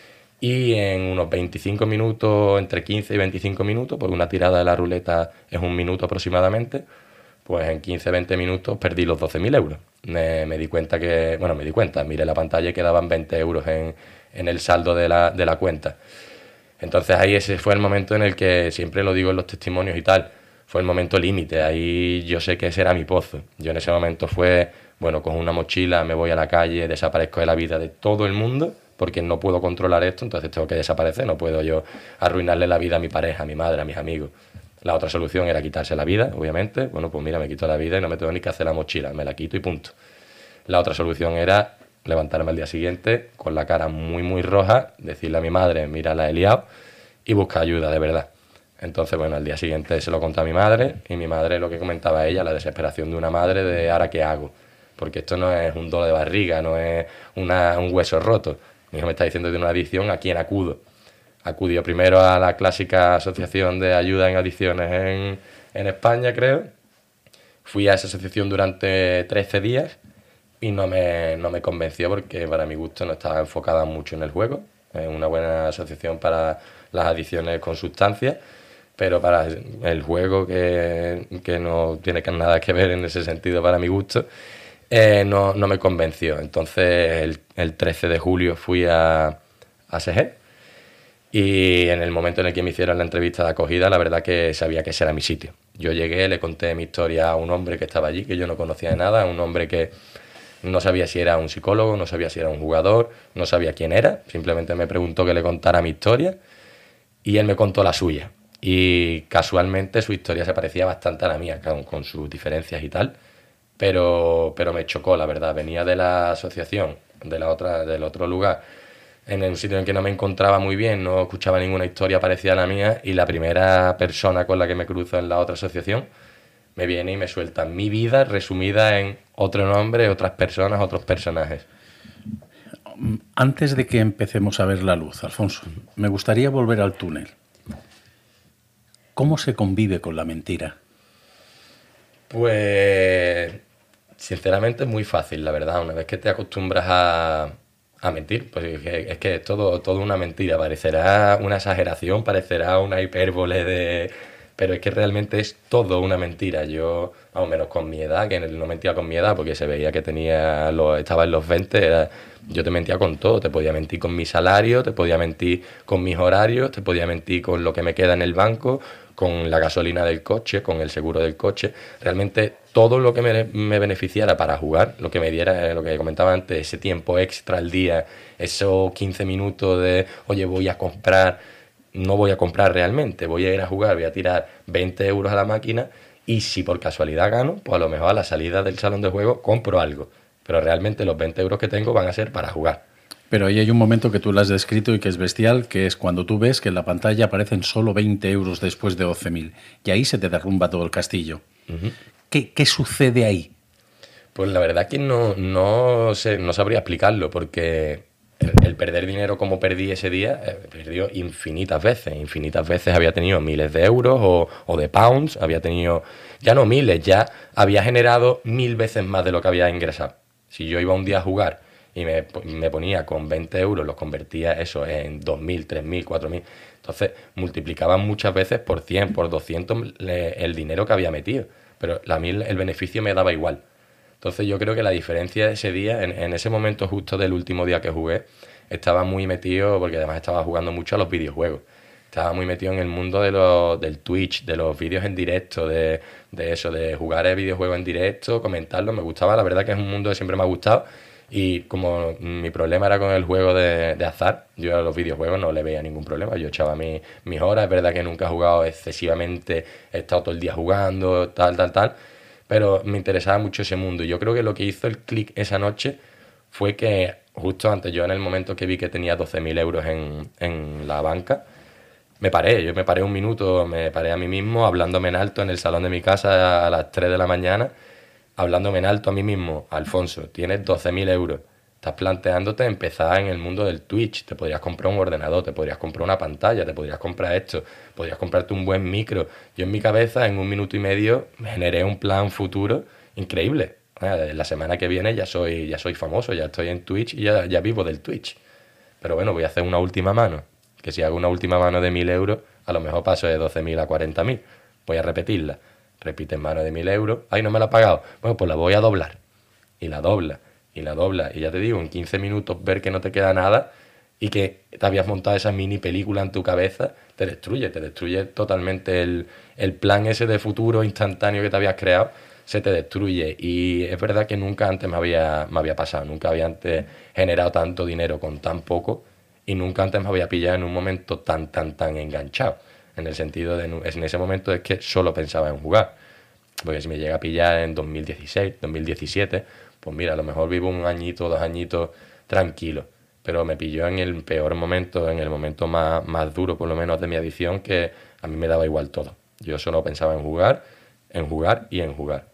Y en unos 25 minutos, entre 15 y 25 minutos, porque una tirada de la ruleta es 1 minuto aproximadamente, pues en 15-20 minutos perdí los 12.000 euros. Me di cuenta que, bueno, me di cuenta, miré la pantalla y quedaban 20 euros en el saldo de la cuenta. Entonces ahí ese fue el momento en el que, siempre lo digo en los testimonios y tal, fue el momento límite. Ahí yo sé que ese era mi pozo. Yo en ese momento fue, bueno, cojo una mochila, me voy a la calle, desaparezco de la vida de todo el mundo, porque no puedo controlar esto, entonces tengo que desaparecer, no puedo yo arruinarle la vida a mi pareja, a mi madre, a mis amigos. La otra solución era quitarse la vida, obviamente. Bueno, pues mira, me quito la vida y no me tengo ni que hacer la mochila, me la quito y punto. La otra solución era levantarme al día siguiente con la cara muy, muy roja, decirle a mi madre, mira, la he liado, y buscar ayuda de verdad. Entonces, bueno, al día siguiente se lo conté a mi madre, y mi madre, lo que comentaba ella, la desesperación de una madre de ahora qué hago. Porque esto no es un dolor de barriga, no es un hueso roto. Mi hijo me está diciendo de una adicción, ¿a quién acudo? Acudió primero a la clásica asociación de ayuda en adicciones en España, creo. Fui a esa asociación durante 13 días y no me convenció, porque para mi gusto no estaba enfocada mucho en el juego. Es una buena asociación para las adicciones con sustancias, pero para el juego, que no tiene nada que ver en ese sentido para mi gusto, no me convenció. Entonces el 13 de julio fui a SEGER, y en el momento en el que me hicieron la entrevista de acogida, la verdad que sabía que ese era mi sitio. Yo llegué, le conté mi historia a un hombre que estaba allí, que yo no conocía de nada, un hombre que no sabía si era un psicólogo, no sabía si era un jugador, no sabía quién era, simplemente me preguntó que le contara mi historia y él me contó la suya. Y casualmente su historia se parecía bastante a la mía, con sus diferencias y tal, pero me chocó, la verdad. Venía de la asociación, del otro lugar, en un sitio en el que no me encontraba muy bien, no escuchaba ninguna historia parecida a la mía, y la primera persona con la que me cruzo en la otra asociación me viene y me suelta mi vida resumida en otro nombre, otras personas, otros personajes. Antes de que empecemos a ver la luz, Alfonso, me gustaría volver al túnel. ¿Cómo se convive con la mentira? Pues, sinceramente, es muy fácil, la verdad. Una vez que te acostumbras a mentir, pues es que es todo una mentira. Parecerá una exageración, parecerá una hipérbole pero es que realmente es todo una mentira. Yo, más o menos con mi edad, que no mentía con mi edad porque se veía que estaba en los 20, yo te mentía con todo. Te podía mentir con mi salario, te podía mentir con mis horarios, te podía mentir con lo que me queda en el banco, con la gasolina del coche, con el seguro del coche. Realmente todo lo que me beneficiara para jugar, lo que me diera, lo que comentaba antes, ese tiempo extra al día, esos 15 minutos de, oye, no voy a comprar realmente, voy a ir a jugar, voy a tirar 20 euros a la máquina, y si por casualidad gano, pues a lo mejor a la salida del salón de juego compro algo. Pero realmente los 20 euros que tengo van a ser para jugar. Pero ahí hay un momento que tú lo has descrito y que es bestial, que es cuando tú ves que en la pantalla aparecen solo 20 euros después de 12.000. Y ahí se te derrumba todo el castillo. Uh-huh. ¿Qué sucede ahí? Pues la verdad que no sabría explicarlo, porque el perder dinero como perdí ese día, perdió infinitas veces. Infinitas veces había tenido miles de euros o de pounds, había tenido, ya no miles, ya había generado 1.000 veces más de lo que había ingresado. Si yo iba un día a jugar y me ponía con 20 euros, los convertía eso en 2.000, 3.000, 4.000. Entonces multiplicaba muchas veces por 100, por 200 el dinero que había metido. Pero a mí el beneficio me daba igual. Entonces yo creo que la diferencia de ese día, en ese momento justo del último día que jugué, estaba muy metido, porque además estaba jugando mucho a los videojuegos. Estaba muy metido en el mundo del Twitch, de los vídeos en directo, de eso, de jugar a videojuegos en directo, comentarlos. Me gustaba, la verdad que es un mundo que siempre me ha gustado. Y como mi problema era con el juego de azar, yo a los videojuegos no le veía ningún problema. Yo echaba mis horas, es verdad que nunca he jugado excesivamente, he estado todo el día jugando, tal, pero me interesaba mucho ese mundo. Y yo creo que lo que hizo el click esa noche fue que justo antes, yo en el momento que vi que tenía 12.000 euros en la banca, yo me paré un minuto, me paré a mí mismo, hablándome en alto en el salón de mi casa a las 3 de la mañana, hablándome en alto a mí mismo: Alfonso, tienes 12.000 euros, estás planteándote empezar en el mundo del Twitch, te podrías comprar un ordenador, te podrías comprar una pantalla, te podrías comprar esto, podrías comprarte un buen micro. Yo en mi cabeza, en 1 minuto y medio, me generé un plan futuro increíble. La semana que viene ya soy famoso, ya estoy en Twitch y ya vivo del Twitch. Pero bueno, voy a hacer una última mano, que si hago una última mano de 1.000 euros, a lo mejor paso de 12.000 a 40.000. Voy a repetirla. Repite en mano de 1.000 euros. ¡Ay, no me la ha pagado! Bueno, pues la voy a doblar. Y la dobla, y la dobla. Y ya te digo, en 15 minutos ver que no te queda nada y que te habías montado esa mini película en tu cabeza, te destruye totalmente el plan ese de futuro instantáneo que te habías creado, se te destruye. Y es verdad que nunca antes me había pasado, nunca había antes generado tanto dinero con tan poco, y nunca antes me había pillado en un momento tan enganchado, en el sentido de, en ese momento es que solo pensaba en jugar, porque si me llega a pillar en 2016, 2017, pues mira, a lo mejor vivo 1 añito, 2 añitos tranquilo, pero me pilló en el peor momento, en el momento más duro por lo menos de mi adicción, que a mí me daba igual todo. Yo solo pensaba en jugar y en jugar.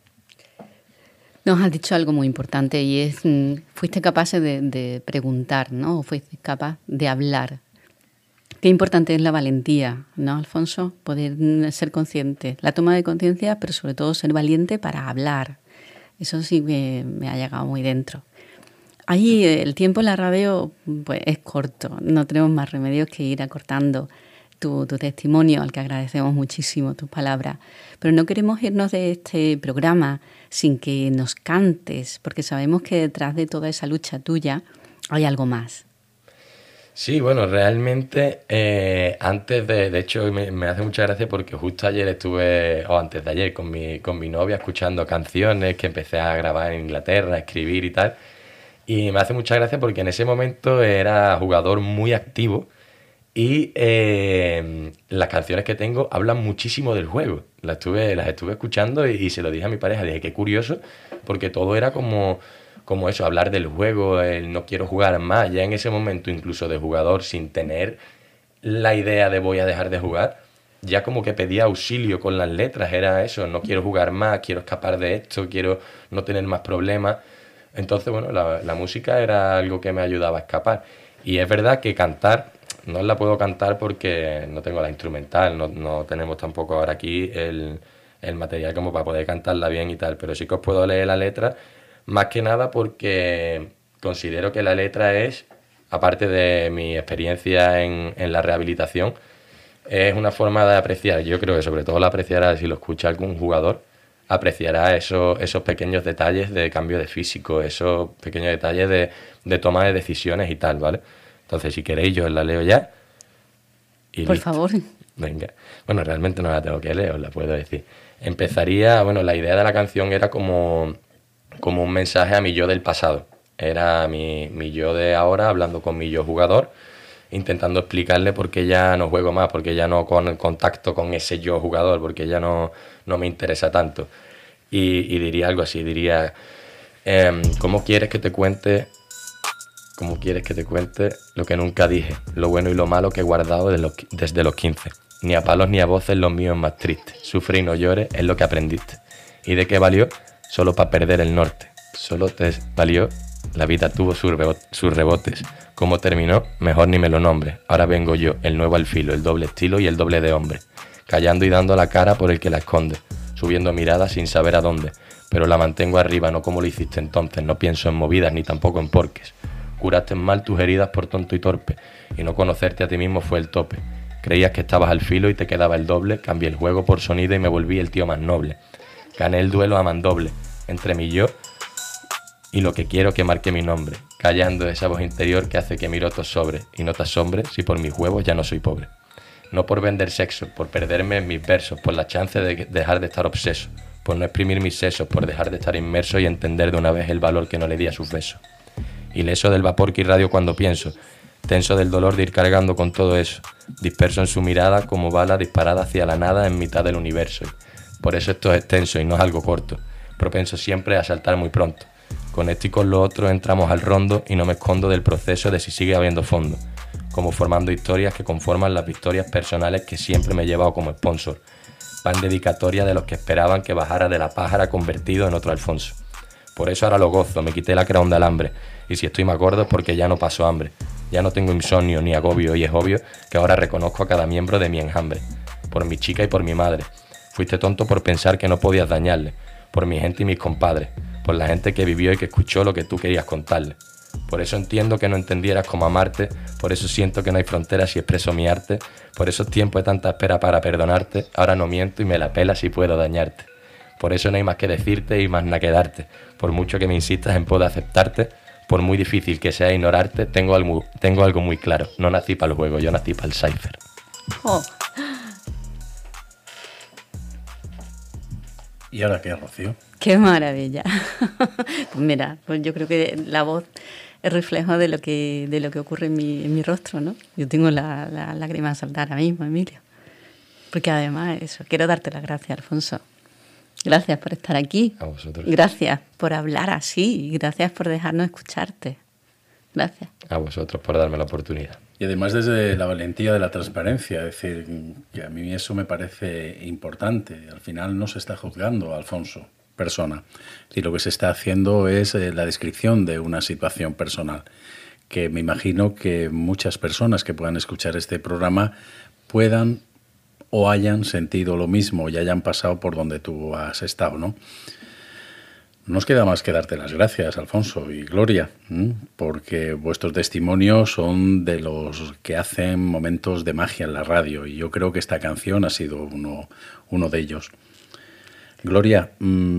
Nos has dicho algo muy importante, y es, fuiste capaz de preguntar, ¿no? Fuiste capaz de hablar. Qué importante es la valentía, ¿no, Alfonso? Poder ser consciente, la toma de conciencia, pero sobre todo ser valiente para hablar. Eso sí me ha llegado muy dentro. Ahí el tiempo en la radio pues, es corto, no tenemos más remedio que ir acortando tu testimonio, al que agradecemos muchísimo tus palabras. Pero no queremos irnos de este programa sin que nos cantes, porque sabemos que detrás de toda esa lucha tuya hay algo más. Sí, bueno, realmente antes de hecho me hace mucha gracia porque justo ayer antes de ayer, con mi novia, escuchando canciones que empecé a grabar en Inglaterra, a escribir y tal, y me hace mucha gracia porque en ese momento era jugador muy activo. Y las canciones que tengo hablan muchísimo del juego. Las estuve escuchando y se lo dije a mi pareja. Dije, qué curioso, porque todo era como eso, hablar del juego, el no quiero jugar más. Ya en ese momento, incluso de jugador, sin tener la idea de voy a dejar de jugar, ya como que pedía auxilio con las letras. Era eso, no quiero jugar más, quiero escapar de esto, quiero no tener más problemas. Entonces, bueno, la música era algo que me ayudaba a escapar. Y es verdad que cantar... No la puedo cantar porque no tengo la instrumental, no tenemos tampoco ahora aquí el material como para poder cantarla bien y tal, pero sí que os puedo leer la letra, más que nada porque considero que la letra es, aparte de mi experiencia en la rehabilitación, es una forma de apreciar. Yo creo que sobre todo la apreciará, si lo escucha algún jugador, apreciará esos pequeños detalles de cambio de físico, esos pequeños detalles de toma de decisiones y tal, ¿vale? Entonces, si queréis, yo os la leo ya. Y por listo. favor. Venga. Bueno, realmente no la tengo que leer, os la puedo decir. Empezaría, bueno, la idea de la canción era como un mensaje a mi yo del pasado. Era mi yo de ahora hablando con mi yo jugador, intentando explicarle por qué ya no juego más, por qué ya no contacto con ese yo jugador, porque ya no me interesa tanto. Y diría algo así, diría, ¿cómo quieres que te cuente lo que nunca dije, lo bueno y lo malo que he guardado desde los 15? Ni a palos ni a voces lo mío es más triste. Sufre y no llores, es lo que aprendiste. ¿Y de qué valió? Solo para perder el norte. Solo te valió, la vida tuvo sus rebotes. ¿Cómo terminó? Mejor ni me lo nombres. Ahora vengo yo, el nuevo al filo, el doble estilo y el doble de hombre. Callando y dando la cara por el que la esconde. Subiendo miradas sin saber a dónde. Pero la mantengo arriba, no como lo hiciste entonces. No pienso en movidas ni tampoco en porques. Curaste mal tus heridas por tonto y torpe, y no conocerte a ti mismo fue el tope. Creías que estabas al filo y te quedaba el doble, cambié el juego por sonido y me volví el tío más noble. Gané el duelo a mandoble, entre mi yo y lo que quiero que marque mi nombre, callando esa voz interior que hace que mi roto sobre, y no te asombres si por mis huevos ya no soy pobre. No por vender sexo, por perderme en mis versos, por la chance de dejar de estar obseso, por no exprimir mis sesos, por dejar de estar inmerso y entender de una vez el valor que no le di a sus besos. Ileso del vapor que irradio cuando pienso, tenso del dolor de ir cargando con todo eso, disperso en su mirada como bala disparada hacia la nada en mitad del universo. Por eso esto es extenso y no es algo corto, propenso siempre a saltar muy pronto, Con esto y con lo otro entramos al rondo y no me escondo del proceso de si sigue habiendo fondo, como formando historias que conforman las victorias personales que siempre me he llevado como sponsor. Van dedicatoria de los que esperaban que bajara de la pájara convertido en otro Alfonso. Por eso ahora lo gozo, me quité la crown de alambre. Y si estoy más gordo es porque ya no paso hambre. Ya no tengo insomnio ni agobio y es obvio que ahora reconozco a cada miembro de mi enjambre. Por mi chica y por mi madre. Fuiste tonto por pensar que no podías dañarle. Por mi gente y mis compadres. Por la gente que vivió y que escuchó lo que tú querías contarle. Por eso entiendo que no entendieras cómo amarte. Por eso siento que no hay fronteras si expreso mi arte. Por esos tiempos de tanta espera para perdonarte. Ahora no miento y me la pela si puedo dañarte. Por eso no hay más que decirte y más nada que darte. Por mucho que me insistas en poder aceptarte, por muy difícil que sea ignorarte, tengo algo muy claro. No nací para el juego, yo nací para el cipher. Oh. ¿Y ahora qué, Rocío? ¡Qué maravilla! Pues mira, pues yo creo que la voz es reflejo de lo que ocurre en mi rostro, ¿no? Yo tengo la lágrima a saltar ahora mismo, Emilio. Porque además, eso, quiero darte las gracias, Alfonso. Gracias por estar aquí. A vosotros. Gracias por hablar así. Gracias por dejarnos escucharte. Gracias. A vosotros por darme la oportunidad. Y además desde la valentía de la transparencia, es decir, que a mí eso me parece importante. Al final no se está juzgando a Alfonso, persona. Es decir, lo que se está haciendo es la descripción de una situación personal, que me imagino que muchas personas que puedan escuchar este programa puedan o hayan sentido lo mismo y hayan pasado por donde tú has estado, ¿no? No nos queda más que darte las gracias, Alfonso y Gloria, porque vuestros testimonios son de los que hacen momentos de magia en la radio y yo creo que esta canción ha sido uno de ellos. Gloria,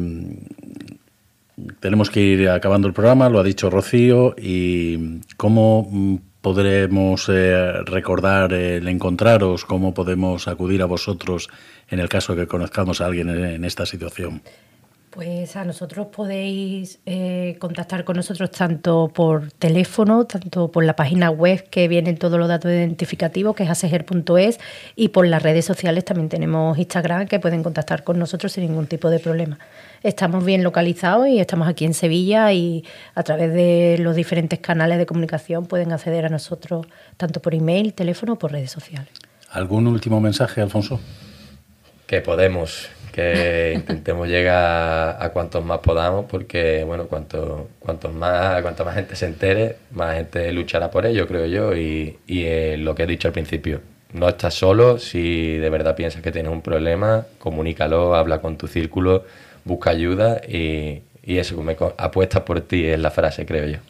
tenemos que ir acabando el programa, lo ha dicho Rocío, y ¿cómo podremos recordar el encontraros? ¿Cómo podemos acudir a vosotros en el caso de que conozcamos a alguien en esta situación? Pues a nosotros podéis contactar con nosotros tanto por teléfono, tanto por la página web que vienen todos los datos identificativos, que es aseger.es, y por las redes sociales también tenemos Instagram, que pueden contactar con nosotros sin ningún tipo de problema. Estamos bien localizados y estamos aquí en Sevilla y a través de los diferentes canales de comunicación pueden acceder a nosotros tanto por email, teléfono o por redes sociales. ¿Algún último mensaje, Alfonso? Que que intentemos llegar a cuantos más podamos, porque bueno, cuanto más gente se entere, más gente luchará por ello, creo yo, y lo que he dicho al principio, no estás solo. Si de verdad piensas que tienes un problema, comunícalo, habla con tu círculo, busca ayuda y eso, apuesta por ti es la frase, creo yo.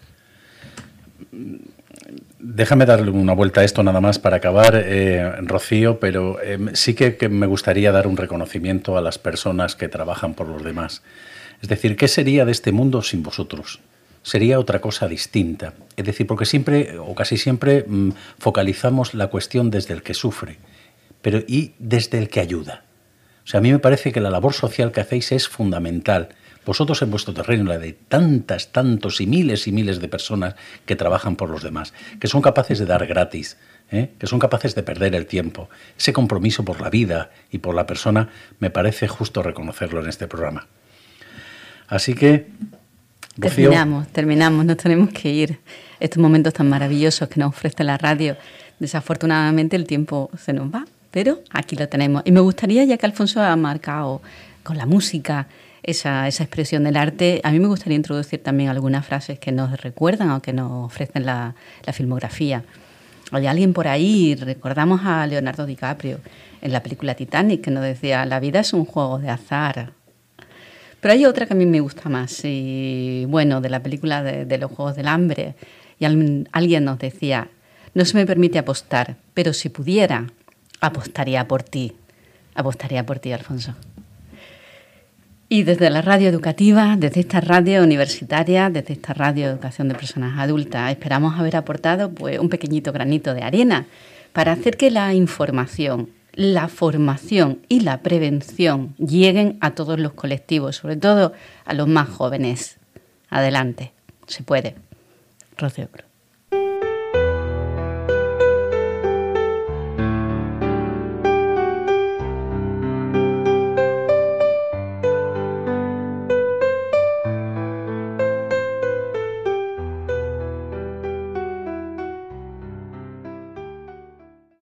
Déjame darle una vuelta a esto nada más para acabar, Rocío, pero sí que me gustaría dar un reconocimiento a las personas que trabajan por los demás. Es decir, ¿qué sería de este mundo sin vosotros? Sería otra cosa distinta. Es decir, porque siempre o casi siempre focalizamos la cuestión desde el que sufre, pero y desde el que ayuda. O sea, a mí me parece que la labor social que hacéis es fundamental. Vosotros en vuestro terreno, la de tantos y miles de personas que trabajan por los demás, que son capaces de dar gratis, que son capaces de perder el tiempo. Ese compromiso por la vida y por la persona me parece justo reconocerlo en este programa. Así que, Rocío... Terminamos, nos tenemos que ir. Estos momentos tan maravillosos que nos ofrece la radio, desafortunadamente el tiempo se nos va, pero aquí lo tenemos. Y me gustaría, ya que Alfonso ha marcado con la música esa expresión del arte, a mí me gustaría introducir también algunas frases que nos recuerdan o que nos ofrecen la filmografía. Hay alguien por ahí, recordamos a Leonardo DiCaprio en la película Titanic, que nos decía, la vida es un juego de azar. Pero hay otra que a mí me gusta más, y bueno, de la película de los Juegos del Hambre, y alguien nos decía, no se me permite apostar, pero si pudiera, apostaría por ti, Alfonso. Y desde la radio educativa, desde esta radio universitaria, desde esta radio de educación de personas adultas, esperamos haber aportado pues, un pequeñito granito de arena para hacer que la información, la formación y la prevención lleguen a todos los colectivos, sobre todo a los más jóvenes. Adelante, se puede. Rocío Cruz.